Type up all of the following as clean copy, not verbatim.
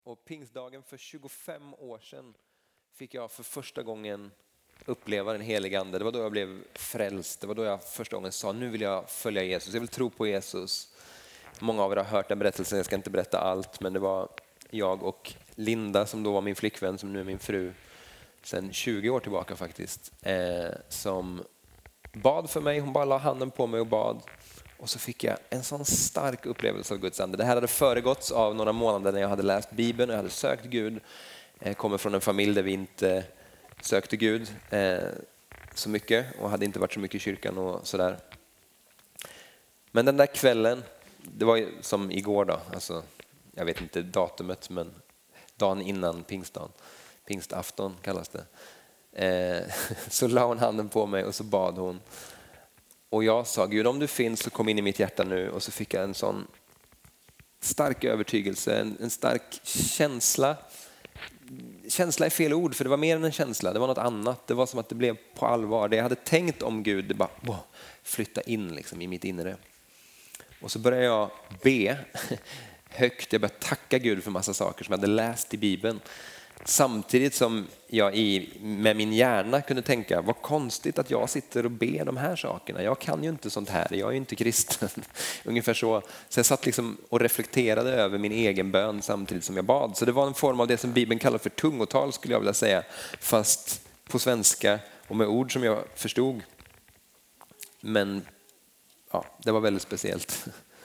Och pingstdagen för 25 år sedan fick jag för första gången uppleva den heliga ande. Det var då jag blev frälst. Det var då jag första gången sa, nu vill jag följa Jesus. Jag vill tro på Jesus. Många av er har hört den berättelsen, jag ska inte berätta allt. Men det var jag och Linda, som då var min flickvän, som nu är min fru sedan 20 år tillbaka faktiskt, som bad för mig. Hon bara la handen på mig och bad. Och så fick jag en sån stark upplevelse av Guds ande. Det här hade föregåtts av några månader när jag hade läst Bibeln och jag hade sökt Gud. Jag kommer från en familj där vi inte sökte Gud så mycket och hade inte varit så mycket i kyrkan och sådär. Men den där kvällen, det var ju som igår då, alltså, jag vet inte datumet, men dagen innan pingstdagen, pingstafton kallas det. Så la hon handen på mig och så bad hon. Och jag sa, Gud, om du finns så kom in i mitt hjärta nu. Och så fick jag en sån stark övertygelse, en stark känsla. Känsla är fel ord, för det var mer än en känsla. Det var något annat. Det var som att det blev på allvar. Det jag hade tänkt om Gud, det bara flytta in liksom, i mitt inre. Och så började jag be högt. Jag började tacka Gud för massa saker som jag hade läst i Bibeln. Samtidigt som jag med min hjärna kunde tänka, vad konstigt att jag sitter och ber de här sakerna. Jag kan ju inte sånt här, jag är ju inte kristen. Ungefär så. Så jag satt liksom och reflekterade över min egen bön samtidigt som jag bad. Så det var en form av det som Bibeln kallar för tungotal, skulle jag vilja säga. Fast på svenska och med ord som jag förstod. Men ja, det var väldigt speciellt.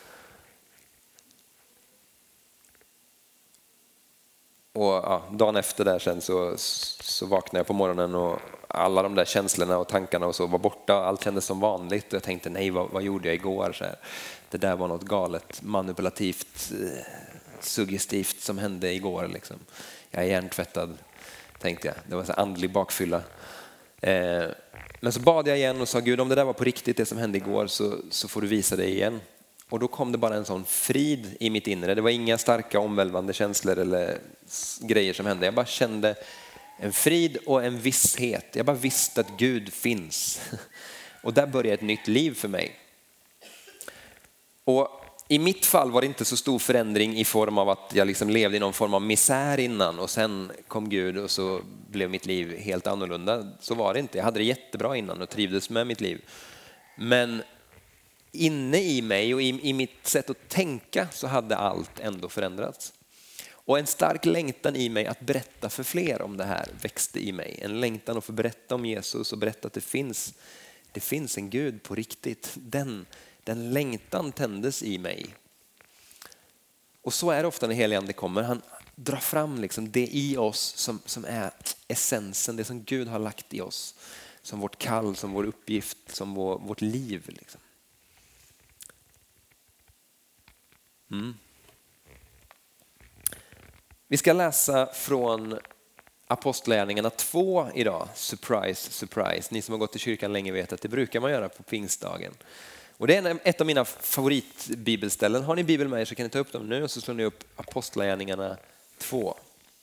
Och ja, dagen efter där sen så vaknade jag på morgonen och alla de där känslorna och tankarna och så var borta. Allt kändes som vanligt och jag tänkte, nej, vad gjorde jag igår? Så här. Det där var något galet, manipulativt, suggestivt som hände igår. Liksom. Jag är hjärntvättad, tänkte jag. Det var en andlig bakfylla. Men så bad jag igen och sa, Gud, om det där var på riktigt, det som hände igår, så får du visa det igen. Och då kom det bara en sån frid i mitt inre. Det var inga starka omvälvande känslor eller grejer som hände. Jag bara kände en frid och en visshet. Jag bara visste att Gud finns. Och där började ett nytt liv för mig. Och i mitt fall var det inte så stor förändring i form av att jag liksom levde i någon form av misär innan. Och sen kom Gud och så blev mitt liv helt annorlunda. Så var det inte. Jag hade det jättebra innan och trivdes med mitt liv. Men inne i mig och i mitt sätt att tänka så hade allt ändå förändrats. Och en stark längtan i mig att berätta för fler om det här växte i mig. En längtan att få berätta om Jesus och berätta att det finns en Gud på riktigt. Den längtan tändes i mig. Och så är det ofta när helig ande kommer. Han drar fram liksom det i oss som är essensen, det som Gud har lagt i oss. Som vårt kall, som vår uppgift, som vårt liv. Liksom. Vi ska läsa från Apostlagärningarna 2 idag. Surprise, surprise. Ni som har gått i kyrkan länge vet att det brukar man göra på pingstdagen. Och det är ett av mina favoritbibelställen. Har ni Bibeln med er så kan ni ta upp dem nu och så slår ni upp Apostlagärningarna 2.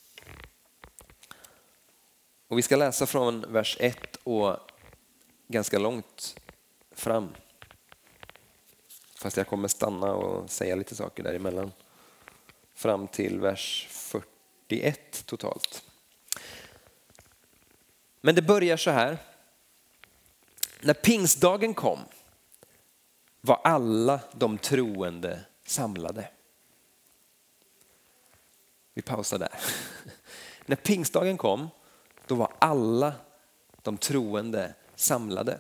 Och vi ska läsa från vers 1 och ganska långt fram. Fast jag kommer stanna och säga lite saker däremellan. Fram till vers 41 totalt. Men det börjar så här. När pingstdagen kom var alla de troende samlade. Vi pausar där. När pingstdagen kom, då var alla de troende samlade.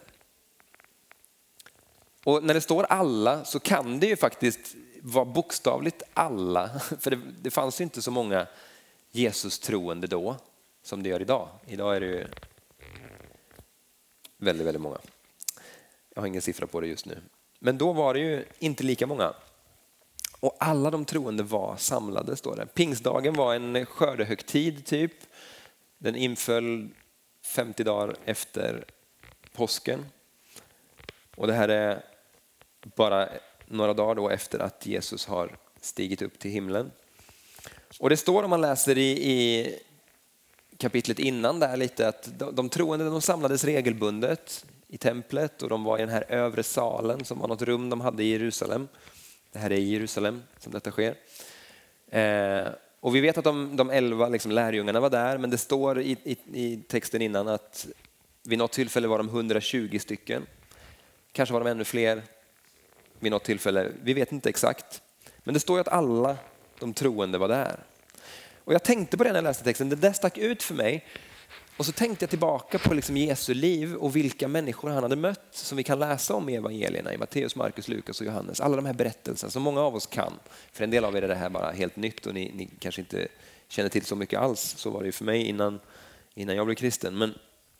Och när det står alla så kan det ju faktiskt vara bokstavligt alla. För det fanns ju inte så många Jesus troende då som det gör idag. Idag är det ju väldigt, väldigt många. Jag har ingen siffra på det just nu. Men då var det ju inte lika många. Och alla de troende var samlade, står det. Pingstdagen var en skördehögtid typ. Den inföll 50 dagar efter påsken. Och det här är bara några dagar då efter att Jesus har stigit upp till himlen. Och det står, om man läser i kapitlet innan där lite, att de troende, de samlades regelbundet i templet och de var i den här övre salen som var något rum de hade i Jerusalem. Det här är i Jerusalem som detta sker. Och vi vet att de 11 liksom, lärjungarna var där, men det står i texten innan att vid något tillfälle var de 120 stycken. Kanske var de ännu fler vid något tillfälle. Vi vet inte exakt. Men det står ju att alla de troende var där. Och jag tänkte på det när jag läste texten. Det där stack ut för mig. Och så tänkte jag tillbaka på liksom Jesu liv och vilka människor han hade mött som vi kan läsa om i evangelierna, i Matteus, Markus, Lukas och Johannes. Alla de här berättelserna som många av oss kan. För en del av er är det här bara helt nytt och ni kanske inte känner till så mycket alls. Så var det ju för mig innan jag blev kristen.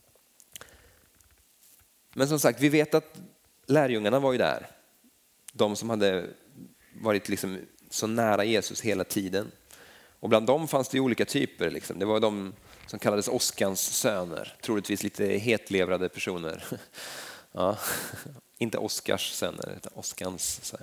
Men som sagt, vi vet att lärjungarna var ju där. De som hade varit liksom så nära Jesus hela tiden. Och bland dem fanns det ju olika typer. Liksom. Det var de som kallades Oskans söner. Troligtvis lite hetlevrade personer. Ja. Inte Oskars söner, utan Oskans.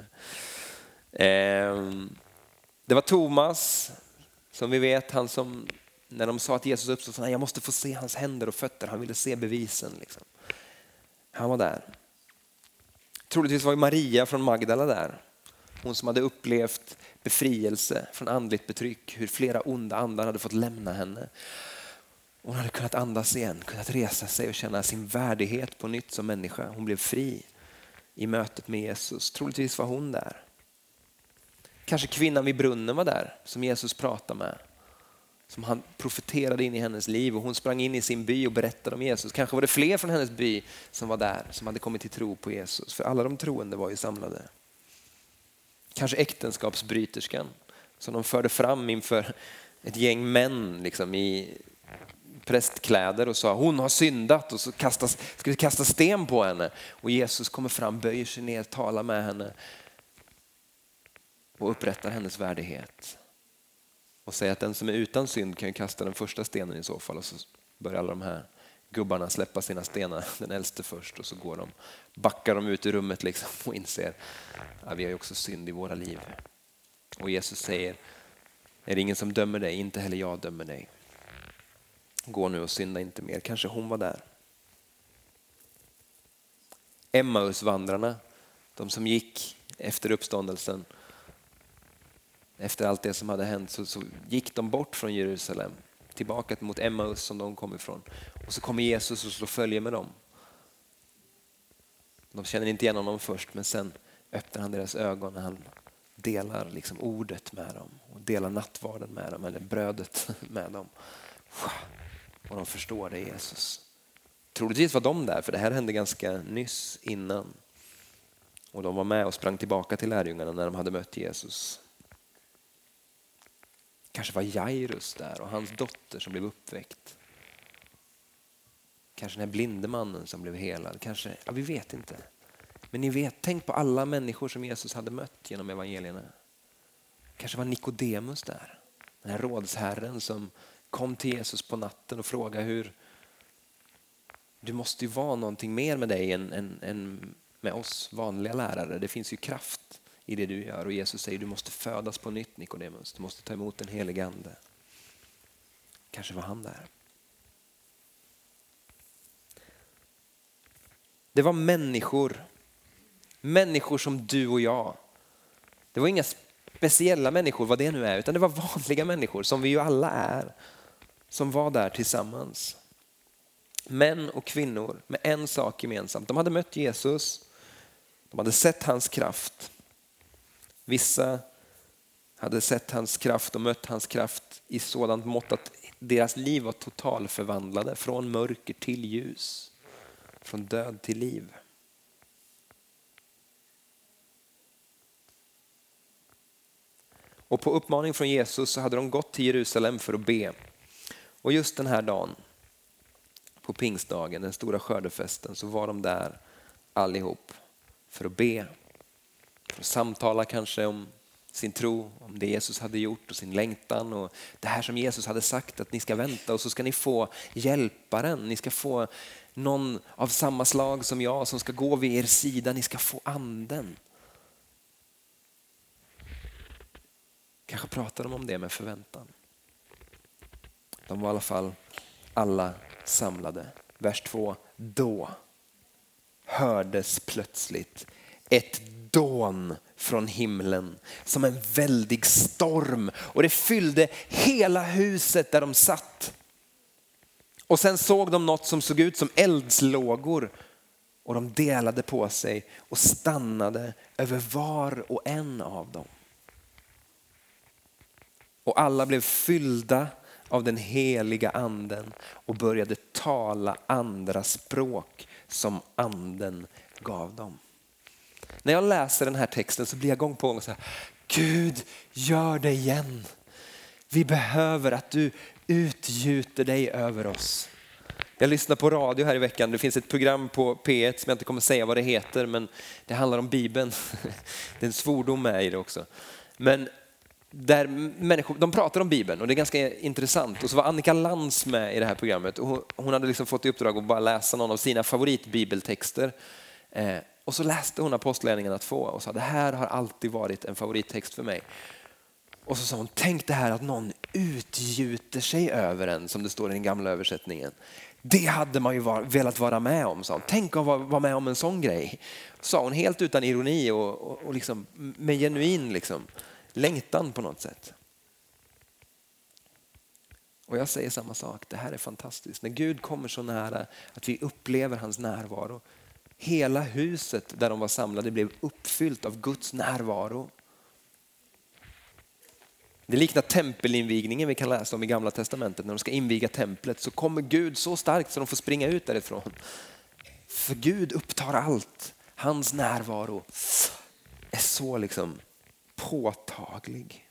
Det var Thomas, som vi vet, han som när de sa att Jesus uppstod, så jag måste få se hans händer och fötter. Han ville se bevisen. Liksom. Han var där. Troligtvis var ju Maria från Magdala där. Hon som hade upplevt befrielse från andligt betryck. Hur flera onda andar hade fått lämna henne. Hon hade kunnat andas igen, kunnat resa sig och känna sin värdighet på nytt som människa. Hon blev fri i mötet med Jesus. Troligtvis var hon där. Kanske kvinnan vid brunnen var där som Jesus pratade med. Som han profeterade in i hennes liv och hon sprang in i sin by och berättade om Jesus. Kanske var det fler från hennes by som var där, som hade kommit till tro på Jesus. För alla de troende var ju samlade. Kanske äktenskapsbryterskan som de förde fram inför ett gäng män liksom, i prästkläder och sa hon har syndat och så ska vi kasta sten på henne. Och Jesus kommer fram, böjer sig ner, talar med henne och upprättar hennes värdighet. Och säger att den som är utan synd kan ju kasta den första stenen i så fall. Och så börjar alla de här gubbarna släppa sina stenar, den äldste först. Och så backar de ut ur rummet liksom och inser att vi har ju också synd i våra liv. Och Jesus säger, är det ingen som dömer dig, inte heller jag dömer dig. Gå nu och synda inte mer. Kanske hon var där. Emmausvandrarna, de som gick efter uppståndelsen. Efter allt det som hade hänt så gick de bort från Jerusalem. Tillbaka mot Emmaus som de kom ifrån. Och så kommer Jesus och slår följe med dem. De känner inte igen honom först, men sen öppnar han deras ögon när han delar liksom ordet med dem. Och delar nattvarden med dem, eller brödet med dem. Och de förstår det, Jesus. Troligtvis var de där, för det här hände ganska nyss innan. Och de var med och sprang tillbaka till lärjungarna när de hade mött Jesus. Kanske var Jairus där och hans dotter som blev uppväckt. Kanske den här blinde mannen som blev helad. Kanske, ja, vi vet inte. Men ni vet, tänk på alla människor som Jesus hade mött genom evangelierna. Kanske var Nikodemus där. Den här rådsherren som kom till Jesus på natten och frågade hur det måste ju vara någonting mer med dig än med oss vanliga lärare. Det finns ju kraft i det du gör. Och Jesus säger du måste födas på nytt, Nikodemus. Du måste ta emot den helige ande. Kanske var han där. Det var människor som du och jag. Det var inga speciella människor, vad det nu är, utan det var vanliga människor som vi ju alla är. Som var där tillsammans. Män och kvinnor med en sak gemensamt. De hade mött Jesus. De hade sett hans kraft. Vissa hade sett hans kraft och mött hans kraft i sådant mått att deras liv var totalförvandlade. Från mörker till ljus. Från död till liv. Och på uppmaning från Jesus så hade de gått till Jerusalem för att be. Och just den här dagen, på pingstdagen, den stora skördefesten, så var de där allihop för att be. För att samtala kanske om sin tro, om det Jesus hade gjort och sin längtan. Och det här som Jesus hade sagt att ni ska vänta och så ska ni få hjälparen. Ni ska få någon av samma slag som jag som ska gå vid er sida. Ni ska få anden. Kanske pratar de om det med förväntan. De var i alla fall alla samlade. Vers 2. Då hördes plötsligt ett dån från himlen som en väldig storm, och det fyllde hela huset där de satt. Och sen såg de något som såg ut som eldslågor, och de delade på sig och stannade över var och en av dem. Och alla blev fyllda av den heliga anden och började tala andra språk som anden gav dem. När jag läser den här texten så blir jag gång på gång så här: Gud, gör det igen. Vi behöver att du utgjuter dig över oss. Jag lyssnar på radio här i veckan. Det finns ett program på P1 som jag inte kommer säga vad det heter, men det handlar om Bibeln. Det är en svordom med i det också. Men där människor, de pratar om Bibeln och det är ganska intressant. Och så var Annika Lantz med i det här programmet. Och hon hade liksom fått i uppdrag att bara läsa någon av sina favoritbibeltexter. Och så läste hon Apostlagärningarna 2 och sa: det här har alltid varit en favorittext för mig. Och så sa hon: tänk det här att någon utgjuter sig över en, som det står i den gamla översättningen. Det hade man ju velat vara med om, sa hon. Tänk att vara med om en sån grej. Sa hon helt utan ironi och liksom med genuin liksom längtan på något sätt. Och jag säger samma sak. Det här är fantastiskt. När Gud kommer så nära att vi upplever hans närvaro. Hela huset där de var samlade blev uppfyllt av Guds närvaro. Det liknar tempelinvigningen vi kan läsa om i Gamla testamentet. När de ska inviga templet så kommer Gud så starkt så de får springa ut därifrån. För Gud upptar allt. Hans närvaro är så liksom påtaglig.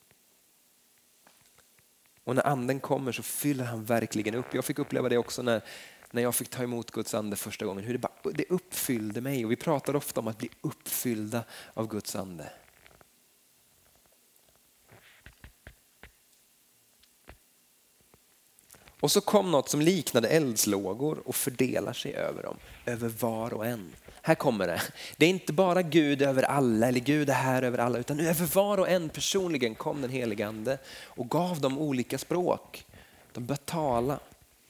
Och när anden kommer så fyller han verkligen upp. Jag fick uppleva det också när jag fick ta emot Guds ande första gången. Hur det uppfyllde mig. Och vi pratar ofta om att bli uppfyllda av Guds ande. Och så kom något som liknade eldslågor och fördelar sig över dem. Över var och en. Här kommer det. Det är inte bara Gud över alla eller Gud är här över alla. Utan över var och en personligen kom den helige ande och gav dem olika språk. De började tala.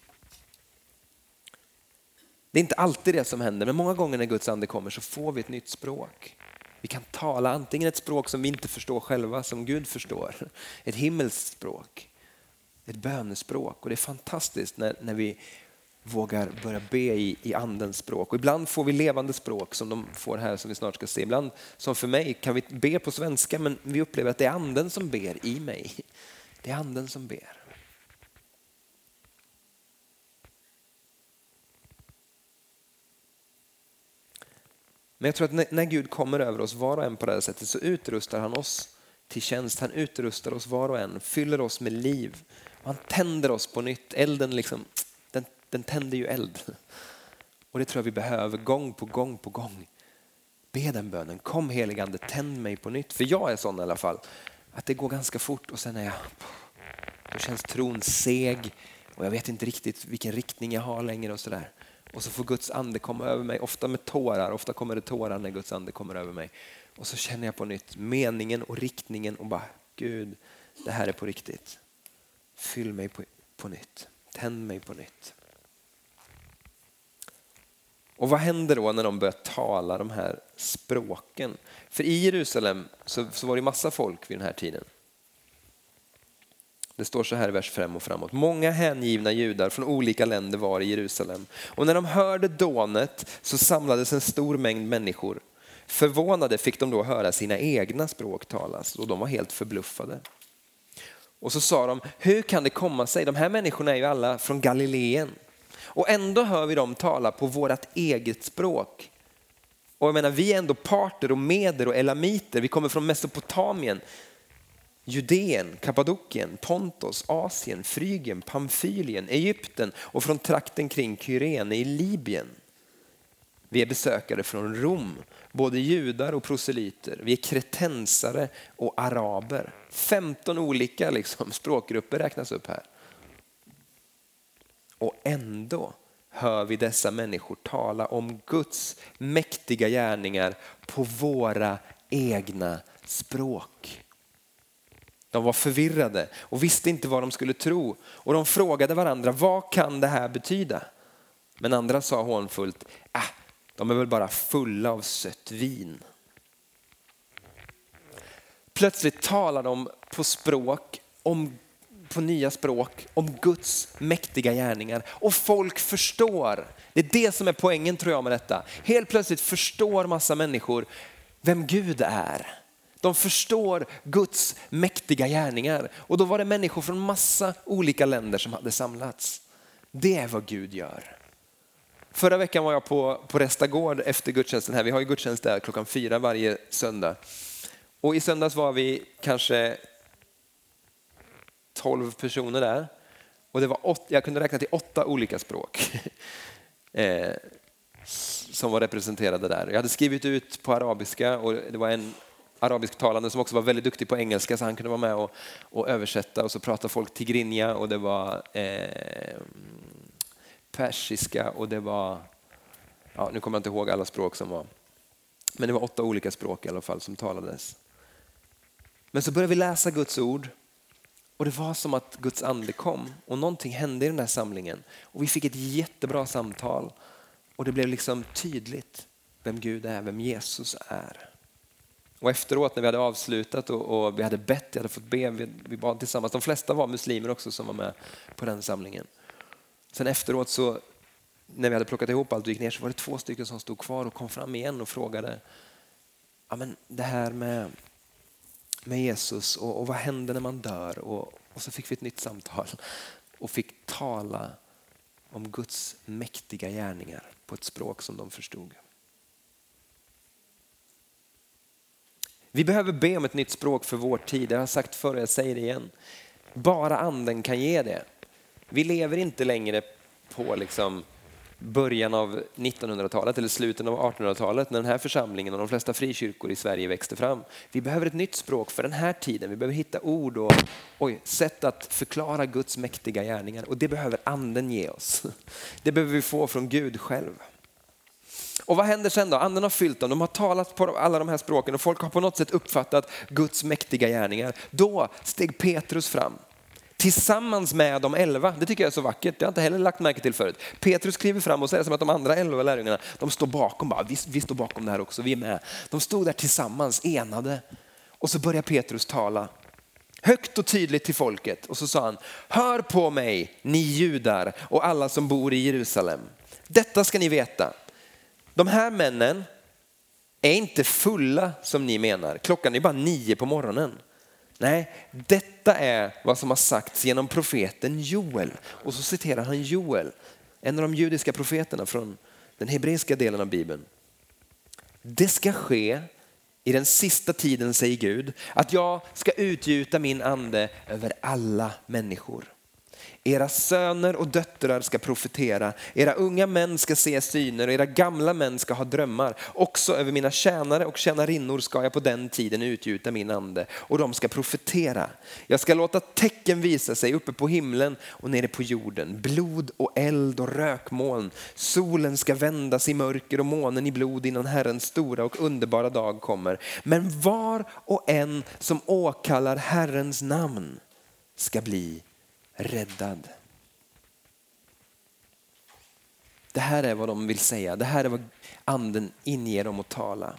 Det är inte alltid det som händer, men många gånger när Guds ande kommer så får vi ett nytt språk. Vi kan tala antingen ett språk som vi inte förstår själva, som Gud förstår. Ett himmelskt språk. Ett bönespråk, och det är fantastiskt när vi vågar börja be i andens språk. Och ibland får vi levande språk som de får här som vi snart ska se. Ibland som för mig kan vi be på svenska, men vi upplever att det är anden som ber i mig. Det är anden som ber. Men jag tror att när Gud kommer över oss var och en på det här sättet så utrustar han oss till tjänst. Han utrustar oss var och en, fyller oss med liv. Han tänder oss på nytt. Elden liksom, den tänder ju eld. Och det tror jag vi behöver gång på gång på gång. Be den bönen. Kom heligande, tänd mig på nytt. För jag är sån i alla fall. Att det går ganska fort och sen är då känns tron seg. Och jag vet inte riktigt vilken riktning jag har längre och sådär. Och så får Guds ande komma över mig. Ofta med tårar. Ofta kommer det tårar när Guds ande kommer över mig. Och så känner jag på nytt meningen och riktningen. Och bara, Gud, det här är på riktigt. Fyll mig på nytt. Tänd mig på nytt. Och vad händer då när de börjar tala de här språken? För i Jerusalem så var det massa folk vid den här tiden. Det står så här i vers 5 och framåt. Många hängivna judar från olika länder var i Jerusalem. Och när de hörde dånet så samlades en stor mängd människor. Förvånade fick de då höra sina egna språk talas och de var helt förbluffade. Och så sa de, hur kan det komma sig? De här människorna är ju alla från Galileen. Och ändå hör vi dem tala på vårt eget språk. Och jag menar, vi är ändå parter och meder och elamiter. Vi kommer från Mesopotamien, Judeen, Kappadokien, Pontos, Asien, Frygien, Pamfylien, Egypten och från trakten kring Kyrene i Libyen. Vi är besökare från Rom, både judar och proselyter. Vi är kretensare och araber. 15 olika språkgrupper räknas upp här. Och ändå hör vi dessa människor tala om Guds mäktiga gärningar på våra egna språk. De var förvirrade och visste inte vad de skulle tro. Och de frågade varandra, vad kan det här betyda? Men andra sa hånfullt, de är väl bara fulla av sött vin. Plötsligt talar de på språk, på nya språk, om Guds mäktiga gärningar. Och folk förstår. Det är det som är poängen, tror jag, med detta. Helt plötsligt förstår massa människor vem Gud är. De förstår Guds mäktiga gärningar. Och då var det människor från massa olika länder som hade samlats. Det är vad Gud gör. Förra veckan var jag på Restagård efter gudstjänsten här. Vi har ju gudstjänst där 4:00 varje söndag. Och i söndags var vi kanske 12 personer där. Och det var jag kunde räkna till 8 olika språk som var representerade där. Jag hade skrivit ut på arabiska och det var en arabisktalande som också var väldigt duktig på engelska, så han kunde vara med och översätta. Och så pratade folk tigrinja och det var persiska och det var, nu kommer jag inte ihåg alla språk som var. Men det var 8 olika språk i alla fall som talades. Men så började vi läsa Guds ord. Och det var som att Guds ande kom och någonting hände i den där samlingen. Och vi fick ett jättebra samtal. Och det blev liksom tydligt vem Gud är, vem Jesus är. Och efteråt när vi hade avslutat och vi hade bett, jag hade fått be, vi bad tillsammans. De flesta var muslimer också som var med på den samlingen. Sen efteråt så, när vi hade plockat ihop allt och gick ner, så var det 2 stycken som stod kvar och kom fram igen och frågade, ja men det här med Jesus och vad händer när man dör? Och så fick vi ett nytt samtal och fick tala om Guds mäktiga gärningar på ett språk som de förstod. Vi behöver be om ett nytt språk för vår tid. Jag har sagt förr och jag säger det igen. Bara anden kan ge det. Vi lever inte längre på början av 1900-talet eller slutet av 1800-talet när den här församlingen och de flesta frikyrkor i Sverige växte fram. Vi behöver ett nytt språk för den här tiden. Vi behöver hitta ord och sätt att förklara Guds mäktiga gärningar. Och det behöver anden ge oss. Det behöver vi få från Gud själv. Och vad händer sen då? Anden har fyllt dem. De har talat på alla de här språken och folk har på något sätt uppfattat Guds mäktiga gärningar. Då steg Petrus fram. Tillsammans med de 11. Det tycker jag är så vackert. Det har jag inte heller lagt märke till förut. Petrus kliver fram och säger som att de andra 11 lärjungarna, de står bakom. Vi står bakom det här också, vi är med. De stod där tillsammans, enade. Och så börjar Petrus tala högt och tydligt till folket. Och så sa han, hör på mig ni judar och alla som bor i Jerusalem. Detta ska ni veta. De här männen är inte fulla som ni menar. Klockan är bara 9 på morgonen. Nej, detta är vad som har sagts genom profeten Joel. Och så citerar han Joel, en av de judiska profeterna från den hebreiska delen av Bibeln. Det ska ske i den sista tiden, säger Gud, att jag ska utgjuta min ande över alla människor. Era söner och döttrar ska profetera, era unga män ska se syner och era gamla män ska ha drömmar. Också över mina tjänare och tjänarinnor ska jag på den tiden utgjuta min ande och de ska profetera. Jag ska låta tecken visa sig uppe på himlen och nere på jorden. Blod och eld och rökmoln. Solen ska vändas i mörker och månen i blod innan Herrens stora och underbara dag kommer. Men var och en som åkallar Herrens namn ska bli räddad. Det här är vad de vill säga. Det här är vad anden inger dem att tala.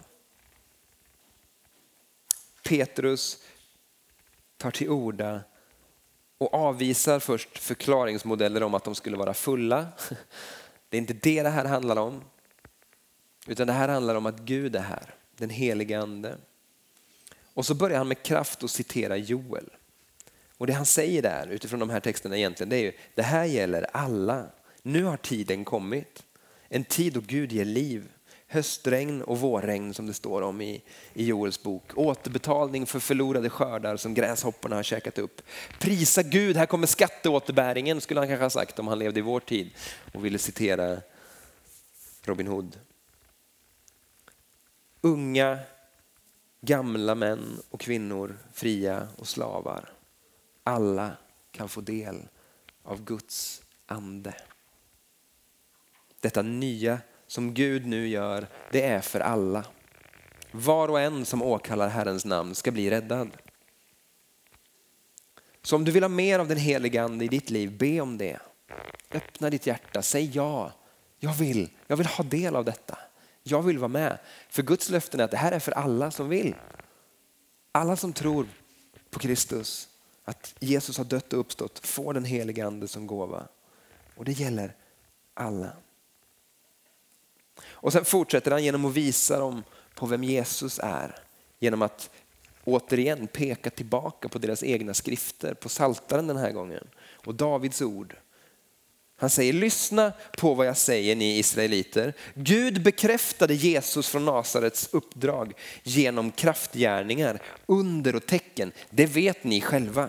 Petrus tar till orda och avvisar först förklaringsmodeller om att de skulle vara fulla. Det är inte det här handlar om. Utan det här handlar om att Gud är här. Den helige ande. Och så börjar han med kraft att citera Joel. Och det han säger där utifrån de här texterna egentligen, det är ju, det här gäller alla. Nu har tiden kommit. En tid då Gud ger liv. Höstregn och vårregn som det står om i Joels bok. Återbetalning för förlorade skördar som gräshopparna har käkat upp. Prisa Gud, här kommer skatteåterbäringen, skulle han kanske ha sagt om han levde i vår tid och ville citera Robin Hood. Unga, gamla män och kvinnor, fria och slavar. Alla kan få del av Guds ande. Detta nya som Gud nu gör, det är för alla. Var och en som åkallar Herrens namn ska bli räddad. Så om du vill ha mer av den helige ande i ditt liv, be om det. Öppna ditt hjärta, säg ja. Jag vill ha del av detta. Jag vill vara med. För Guds löften är att det här är för alla som vill. Alla som tror på Kristus, att Jesus har dött och uppstått, får den heliga ande som gåva. Och det gäller alla. Och sen fortsätter han genom att visa dem på vem Jesus är. Genom att återigen peka tillbaka på deras egna skrifter, på Psaltaren den här gången. Och Davids ord. Han säger, lyssna på vad jag säger ni israeliter. Gud bekräftade Jesus från Nasarets uppdrag genom kraftgärningar, under och tecken. Det vet ni själva.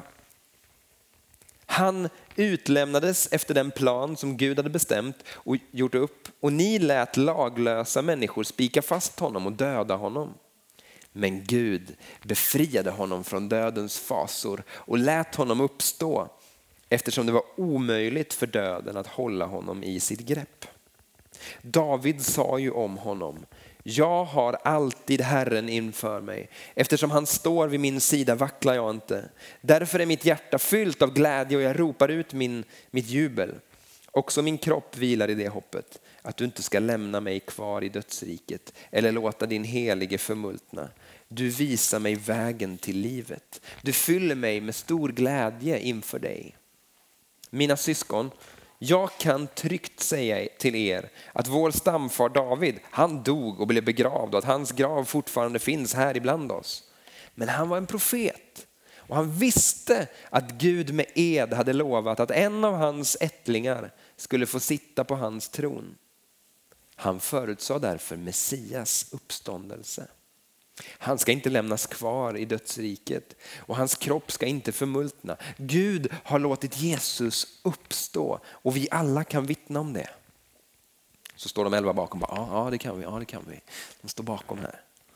Han utlämnades efter den plan som Gud hade bestämt och gjort upp. Och ni lät laglösa människor spika fast honom och döda honom. Men Gud befriade honom från dödens fasor och lät honom uppstå. Eftersom det var omöjligt för döden att hålla honom i sitt grepp. David sa ju om honom, jag har alltid Herren inför mig. Eftersom han står vid min sida vacklar jag inte. Därför är mitt hjärta fyllt av glädje och jag ropar ut mitt jubel. Också min kropp vilar i det hoppet. Att du inte ska lämna mig kvar i dödsriket eller låta din helige förmultna. Du visar mig vägen till livet. Du fyller mig med stor glädje inför dig. Mina syskon, jag kan tryggt säga till er att vår stamfar David, han dog och blev begravd och att hans grav fortfarande finns här ibland oss. Men han var en profet och han visste att Gud med ed hade lovat att en av hans ättlingar skulle få sitta på hans tron. Han förutsade därför Messias uppståndelse. Han ska inte lämnas kvar i dödsriket och hans kropp ska inte förmultna. Gud har låtit Jesus uppstå och vi alla kan vittna om det. Så står de 11 bakom. Ja, det kan vi. De står bakom här.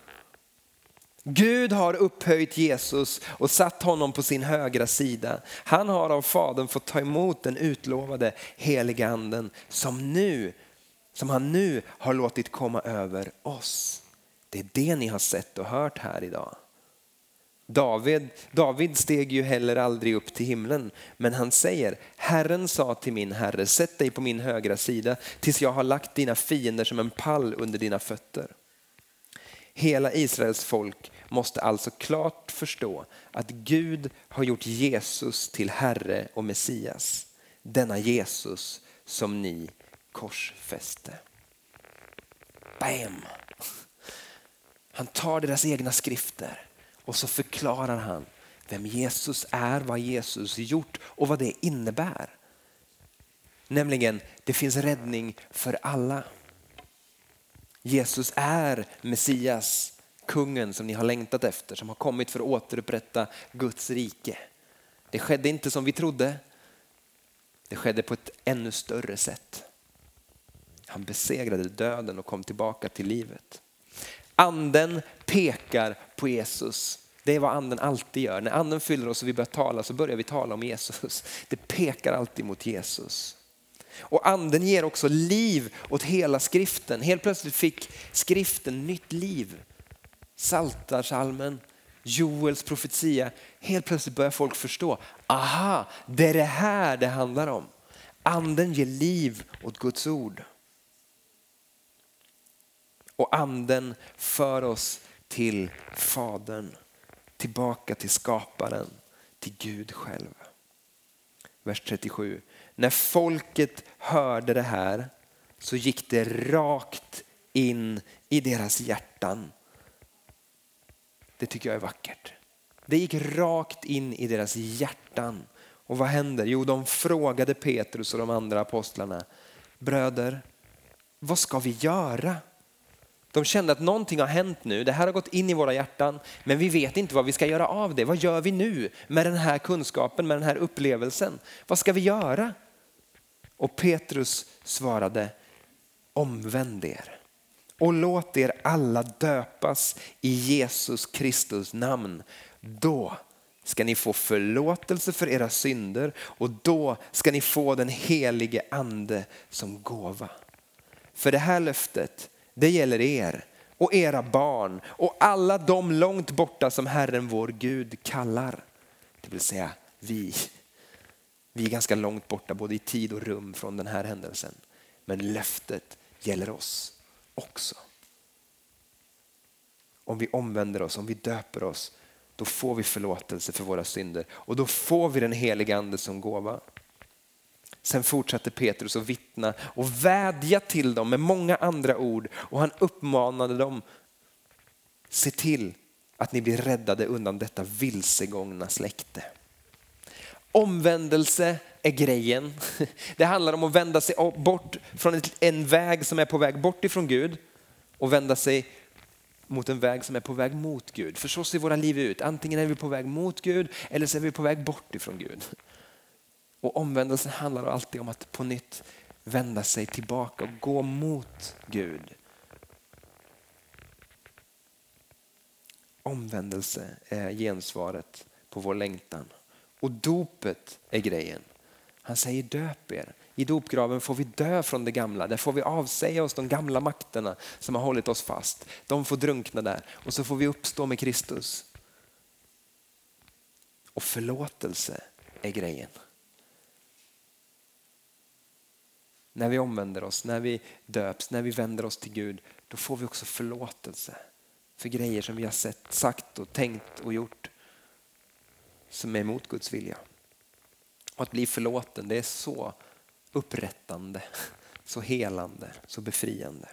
Gud har upphöjt Jesus och satt honom på sin högra sida. Han har av Fadern fått ta emot den utlovade heliga anden som han nu har låtit komma över oss. Det är det ni har sett och hört här idag. David steg ju heller aldrig upp till himlen, men han säger, Herren sa till min herre, sätt dig på min högra sida tills jag har lagt dina fiender som en pall under dina fötter. Hela Israels folk måste alltså klart förstå att Gud har gjort Jesus till Herre och Messias. Denna Jesus som ni korsfäste. Bam! Han tar deras egna skrifter och så förklarar han vem Jesus är, vad Jesus gjort och vad det innebär. Nämligen, det finns räddning för alla. Jesus är Messias, kungen som ni har längtat efter, som har kommit för att återupprätta Guds rike. Det skedde inte som vi trodde. Det skedde på ett ännu större sätt. Han besegrade döden och kom tillbaka till livet. Anden pekar på Jesus. Det är vad anden alltid gör. När anden fyller oss och vi börjar tala så börjar vi tala om Jesus. Det pekar alltid mot Jesus. Och anden ger också liv åt hela skriften. Helt plötsligt fick skriften nytt liv. Psaltarpsalmen, Joels profetia. Helt plötsligt börjar folk förstå. Aha, det är det här det handlar om. Anden ger liv åt Guds ord. Och anden för oss till Fadern. Tillbaka till skaparen. Till Gud själv. Vers 37. När folket hörde det här så gick det rakt in i deras hjärtan. Det tycker jag är vackert. Det gick rakt in i deras hjärtan. Och vad händer? Jo, de frågade Petrus och de andra apostlarna. Bröder, vad ska vi göra? De kände att någonting har hänt nu. Det här har gått in i våra hjärtan. Men vi vet inte vad vi ska göra av det. Vad gör vi nu med den här kunskapen, med den här upplevelsen? Vad ska vi göra? Och Petrus svarade, omvänd er. Och låt er alla döpas i Jesus Kristus namn. Då ska ni få förlåtelse för era synder. Och då ska ni få den helige ande som gåva. För det här löftet, det gäller er och era barn och alla de långt borta som Herren vår Gud kallar. Det vill säga vi är ganska långt borta både i tid och rum från den här händelsen. Men löftet gäller oss också. Om vi omvänder oss, om vi döper oss då får vi förlåtelse för våra synder. Och då får vi den heliga ande som gåva. Sen fortsatte Petrus att vittna och vädja till dem med många andra ord. Och han uppmanade dem, se till att ni blir räddade undan detta vilsegångna släkte. Omvändelse är grejen. Det handlar om att vända sig bort från en väg som är på väg bort ifrån Gud och vända sig mot en väg som är på väg mot Gud. För så ser våra liv ut. Antingen är vi på väg mot Gud eller så är vi på väg bort ifrån Gud. Och omvändelsen handlar alltid om att på nytt vända sig tillbaka och gå mot Gud. Omvändelse är gensvaret på vår längtan. Och dopet är grejen. Han säger döp er. I dopgraven får vi dö från det gamla. Där får vi avsäga oss de gamla makterna som har hållit oss fast. De får drunkna där. Och så får vi uppstå med Kristus. Och förlåtelse är grejen. När vi omvänder oss, när vi döps, när vi vänder oss till Gud, då får vi också förlåtelse för grejer som vi har sett, sagt och tänkt och gjort som är emot Guds vilja. Och att bli förlåten, det är så upprättande, så helande, så befriande.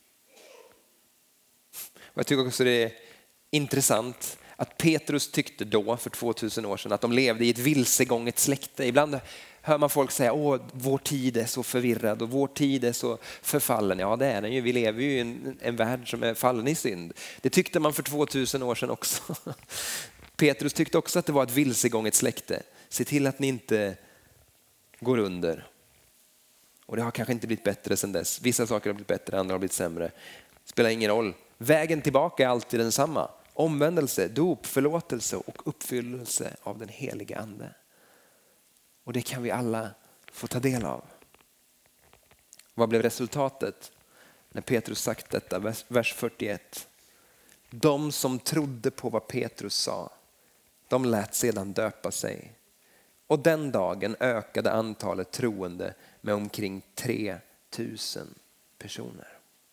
Och jag tycker också det är intressant att Petrus tyckte då för 2000 år sedan att de levde i ett vilsegånget släkte. Ibland hör man folk säga vår tid är så förvirrad och vår tid är så förfallen. Ja, det är den ju. Vi lever ju i en värld som är fallen i synd. Det tyckte man för 2000 år sedan också. Petrus tyckte också att det var ett vilsegånget släkte. Se till att ni inte går under. Och det har kanske inte blivit bättre sedan dess. Vissa saker har blivit bättre, andra har blivit sämre. Spelar ingen roll. Vägen tillbaka är alltid densamma. Omvändelse, dop, förlåtelse och uppfyllelse av den heliga ande. Och det kan vi alla få ta del av. Vad blev resultatet när Petrus sagt detta? Vers 41. De som trodde på vad Petrus sa, de lät sedan döpa sig. Och den dagen ökade antalet troende med omkring 3000 personer.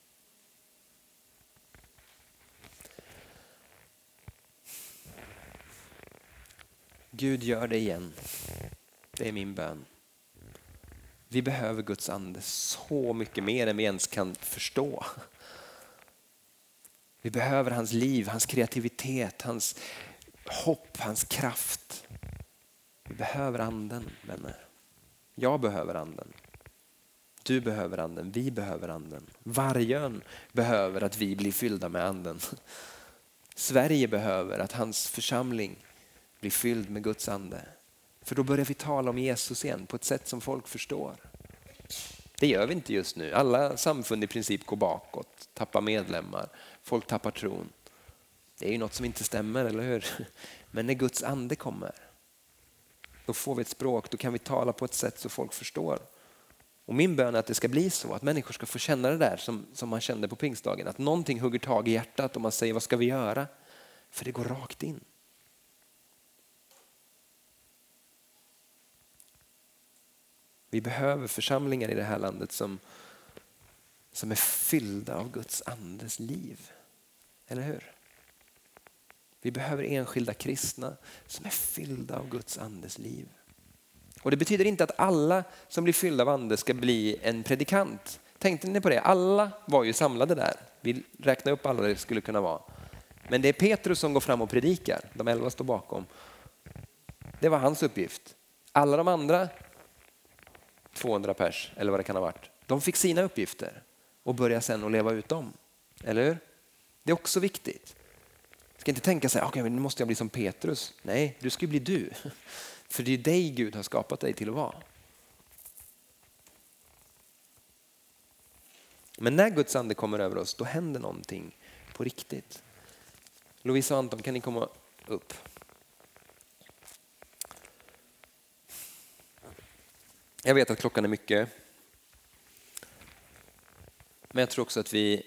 Gud gör det igen. Det är min bön. Vi behöver Guds ande så mycket mer än vi ens kan förstå. Vi behöver hans liv, hans kreativitet, hans hopp, hans kraft. Vi behöver anden, vänner. Jag behöver anden. Du behöver anden. Vi behöver anden. Vargön behöver att vi blir fyllda med anden. Sverige behöver att hans församling blir fylld med Guds ande. För då börjar vi tala om Jesus igen på ett sätt som folk förstår. Det gör vi inte just nu. Alla samfund i princip går bakåt, tappar medlemmar, folk tappar tron. Det är ju något som inte stämmer, eller hur? Men när Guds ande kommer, då får vi ett språk, då kan vi tala på ett sätt så folk förstår. Och min bön är att det ska bli så, att människor ska få känna det där som man kände på pingstdagen. Att någonting hugger tag i hjärtat och man säger, vad ska vi göra? För det går rakt in. Vi behöver församlingar i det här landet som är fyllda av Guds andes liv. Eller hur? Vi behöver enskilda kristna som är fyllda av Guds andes liv. Och det betyder inte att alla som blir fyllda av ande ska bli en predikant. Tänkte ni på det? Alla var ju samlade där. Vi räknar upp alla det skulle kunna vara. Men det är Petrus som går fram och predikar. De 11 står bakom. Det var hans uppgift. Alla de andra 200 pers eller vad det kan ha varit. De fick sina uppgifter och började sen att leva ut dem. Eller hur? Det är också viktigt. Du ska inte tänka sig, okej, nu måste jag bli som Petrus. Nej, du ska bli du. För det är dig Gud har skapat dig till att vara. Men när Guds ande kommer över oss, då händer någonting på riktigt. Lovisa och Anton, kan ni komma upp? Jag vet att klockan är mycket. Men jag tror också att vi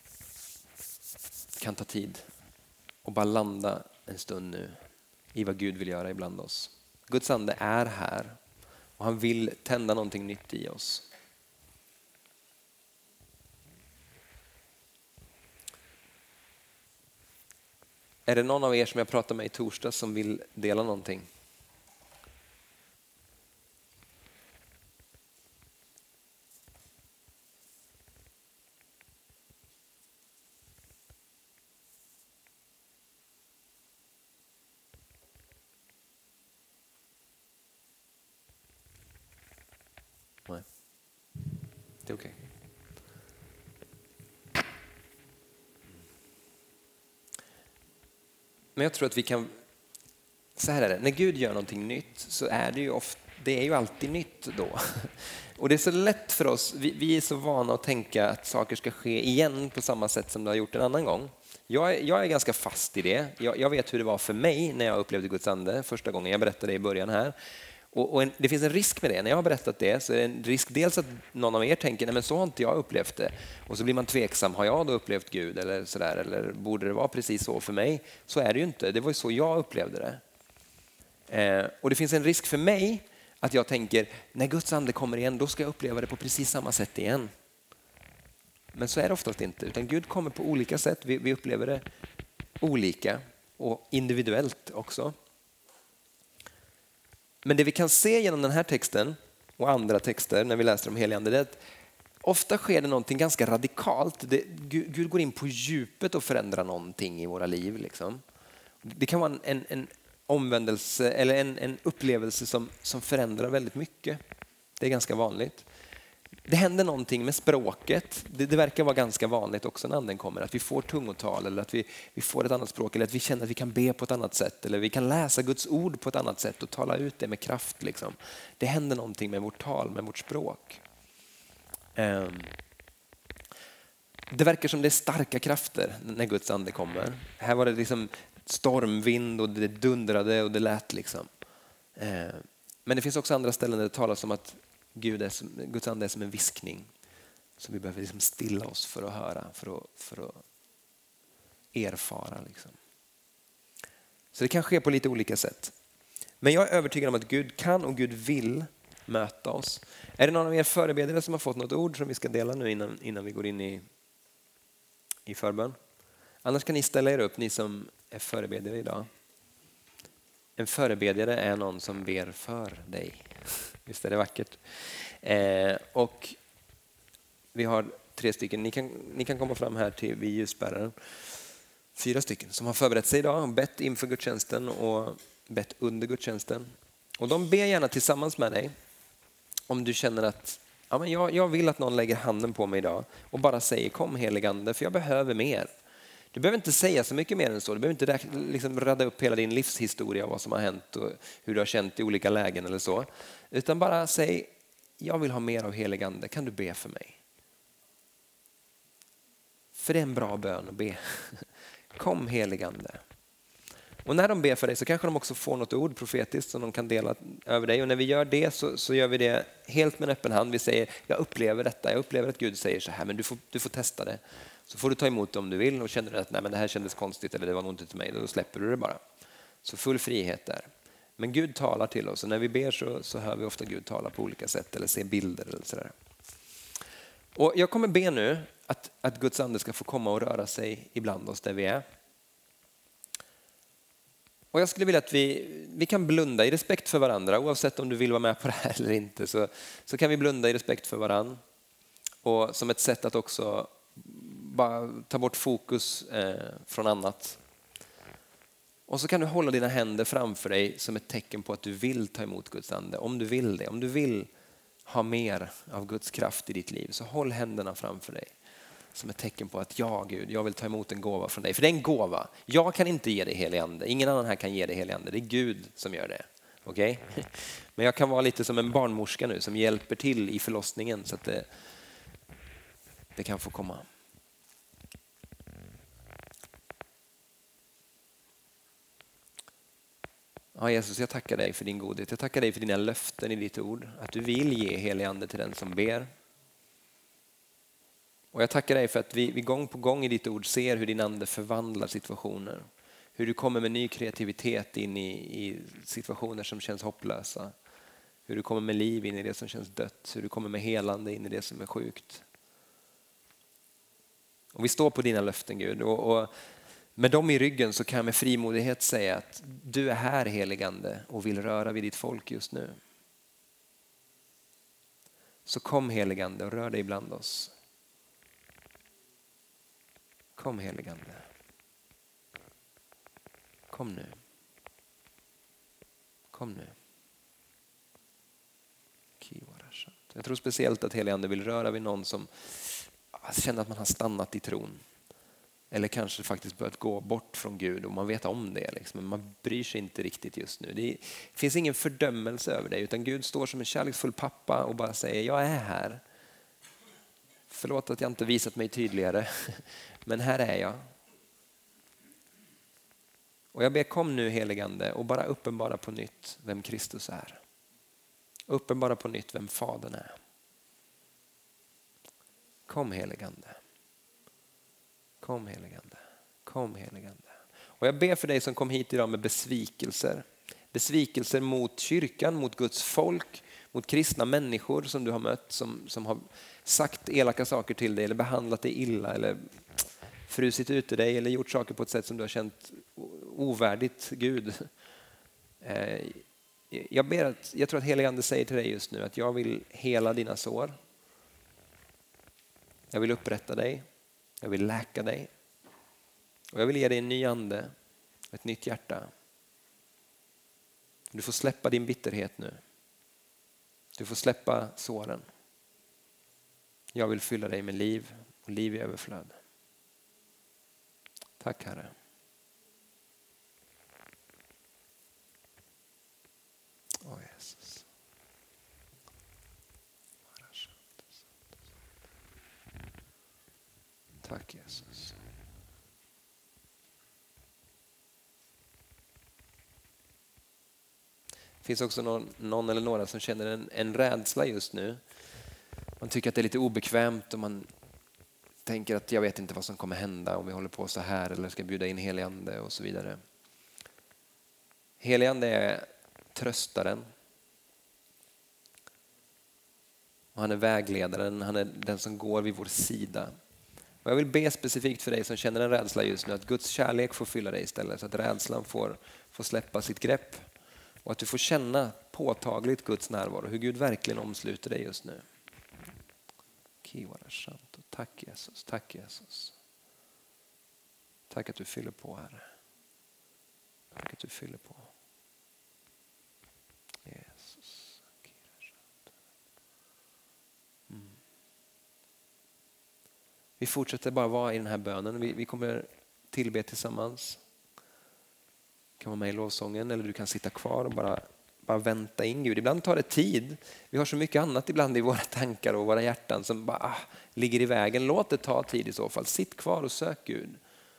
kan ta tid och bara landa en stund nu i vad Gud vill göra ibland oss. Guds ande är här och han vill tända någonting nytt i oss. Är det någon av er som jag pratade med i torsdag som vill dela någonting? Nej, det är okej. Men jag tror att vi kan, så här är det, när Gud gör någonting nytt så är det ju ofta, det är ju alltid nytt då. Och det är så lätt för oss, vi är så vana att tänka att saker ska ske igen på samma sätt som det har gjort en annan gång. Jag är ganska fast i det. Jag vet hur det var för mig när jag upplevde Guds ande första gången. Jag berättade det i början här. Det finns en risk med det. När jag har berättat det så är det en risk dels att någon av er tänker, nej men så har inte jag upplevt det. Och så blir man tveksam, har jag då upplevt Gud eller sådär? Eller borde det vara precis så för mig? Så är det ju inte. Det var ju så jag upplevde det. Och det finns en risk för mig att jag tänker, när Guds ande kommer igen, då ska jag uppleva det på precis samma sätt igen. Men så är det oftast inte, utan Gud kommer på olika sätt. Vi upplever det olika och individuellt också. Men det vi kan se genom den här texten och andra texter när vi läser om helig ande, det är att ofta sker det någonting ganska radikalt. Gud går in på djupet och förändrar någonting i våra liv. Liksom. Det kan vara en omvändelse eller en upplevelse som förändrar väldigt mycket. Det är ganska vanligt. Det händer någonting med språket. Det verkar vara ganska vanligt också när anden kommer. Att vi får tungotal eller att vi får ett annat språk eller att vi känner att vi kan be på ett annat sätt. Eller vi kan läsa Guds ord på ett annat sätt och tala ut det med kraft. Liksom. Det händer någonting med vårt tal, med vårt språk. Det verkar som det är starka krafter när Guds ande kommer. Här var det liksom stormvind och det dundrade och det lät liksom. Men det finns också andra ställen där det talas om att Guds ande är som en viskning. Så vi behöver liksom stilla oss för att höra, för att erfara. Liksom. Så det kan ske på lite olika sätt. Men jag är övertygad om att Gud kan och Gud vill möta oss. Är det någon av er förebedjare som har fått något ord som vi ska dela nu innan vi går in i förbön? Annars kan ni ställa er upp, ni som är förebedjare idag. En förebedjare är någon som ber för dig. Visst är det vackert? Och vi har 3 stycken. Ni kan komma fram här vid ljusbäraren. 4 stycken som har förberett sig idag. Bett inför gudstjänsten och bett under gudstjänsten. Och de ber gärna tillsammans med dig. Om du känner att ja, men jag vill att någon lägger handen på mig idag. Och bara säger kom heligande för jag behöver mer. Du behöver inte säga så mycket mer än så. Du behöver inte liksom radda upp hela din livshistoria och vad som har hänt och hur du har känt i olika lägen eller så. Utan bara säg, jag vill ha mer av helig ande. Kan du be för mig? För det är en bra bön att be. Kom helig ande. Och när de ber för dig så kanske de också får något ord profetiskt som de kan dela över dig. Och när vi gör det så gör vi det helt med en öppen hand. Vi säger, jag upplever detta. Jag upplever att Gud säger så här, men du får testa det. Så får du ta emot det om du vill och känner att nej, men det här kändes konstigt eller det var nog inte till mig. Då släpper du det bara. Så full frihet där. Men Gud talar till oss och när vi ber så hör vi ofta Gud tala på olika sätt eller ser bilder eller sådär. Och jag kommer be nu att Guds ande ska få komma och röra sig ibland oss där vi är. Och jag skulle vilja att vi kan blunda i respekt för varandra oavsett om du vill vara med på det här eller inte så kan vi blunda i respekt för varandra. Och som ett sätt att också bara ta bort fokus från annat. Och så kan du hålla dina händer framför dig som ett tecken på att du vill ta emot Guds ande. Om du vill det, om du vill ha mer av Guds kraft i ditt liv så håll händerna framför dig. Som ett tecken på att ja Gud, jag vill ta emot en gåva från dig. För det är en gåva. Jag kan inte ge dig helig ande. Ingen annan här kan ge dig helig ande. Det är Gud som gör det. Okej? Men jag kan vara lite som en barnmorska nu som hjälper till i förlossningen så att det kan få komma. Ja, Jesus, jag tackar dig för din godhet. Jag tackar dig för dina löften i ditt ord. Att du vill ge helig ande till den som ber. Och jag tackar dig för att vi gång på gång i ditt ord ser hur din ande förvandlar situationer. Hur du kommer med ny kreativitet in i situationer som känns hopplösa. Hur du kommer med liv in i det som känns dött. Hur du kommer med helande in i det som är sjukt. Och vi står på dina löften Gud. Och med dem i ryggen så kan jag med frimodighet säga att du är här, heligande, och vill röra vid ditt folk just nu. Så kom, heligande, och rör dig bland oss. Kom, heligande. Kom nu. Kom nu. Jag tror speciellt att heligande vill röra vid någon som känner att man har stannat i tron. Eller kanske faktiskt börjat gå bort från Gud och man vet om det. Liksom. Men man bryr sig inte riktigt just nu. Det finns ingen fördömelse över det, utan Gud står som en kärleksfull pappa och bara säger, jag är här. Förlåt att jag inte visat mig tydligare, men här är jag. Och jag ber, kom nu, heligande, och bara uppenbara på nytt vem Kristus är. Uppenbara på nytt vem Fadern är. Kom, heligande. Kom, heligande. Kom, heligande. Och jag ber för dig som kom hit idag med besvikelser. Besvikelser mot kyrkan, mot Guds folk, mot kristna människor som du har mött, som har sagt elaka saker till dig eller behandlat dig illa eller frusit ut i dig eller gjort saker på ett sätt som du har känt ovärdigt Gud. Jag tror att heligande säger till dig just nu att jag vill hela dina sår. Jag vill upprätta dig. Jag vill läka dig. Och jag vill ge dig en ny ande, ett nytt hjärta. Du får släppa din bitterhet nu. Du får släppa såren. Jag vill fylla dig med liv och liv i överflöd. Tack, Herre. Åh, Jesus. Tack, Jesus. Det finns också någon eller några som känner en rädsla just nu. Man tycker att det är lite obekvämt och man tänker att jag vet inte vad som kommer hända om vi håller på så här eller ska bjuda in heligande och så vidare. Heligande är tröstaren. Och han är vägledaren, han är den som går vid vår sida. Och jag vill be specifikt för dig som känner en rädsla just nu att Guds kärlek får fylla dig istället så att rädslan får släppa sitt grepp. Och att du får känna påtagligt Guds närvaro, hur Gud verkligen omsluter dig just nu. Tack, Jesus, tack, Jesus. Tack att du fyller på, Herre. Tack att du fyller på. Jesus. Vi fortsätter bara vara i den här bönen. Vi kommer tillbe tillsammans. Du kan vara med i lovsången eller du kan sitta kvar och bara vänta in Gud. Ibland tar det tid. Vi har så mycket annat ibland i våra tankar och våra hjärtan som bara ligger i vägen. Låt det ta tid i så fall. Sitt kvar och sök Gud.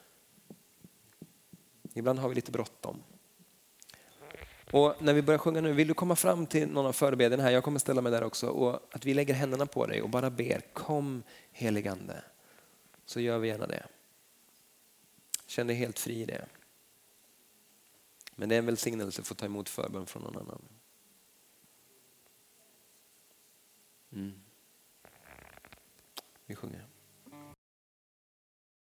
Ibland har vi lite bråttom. Och när vi börjar sjunga nu, vill du komma fram till någon av förebeden här? Jag kommer ställa mig där också. Och att vi lägger händerna på dig och bara ber, kom, heligande. Så gör vi gärna det. Känn dig helt fri i det. Men det är en välsignelse att få ta emot förbön från någon annan. Vi sjunger.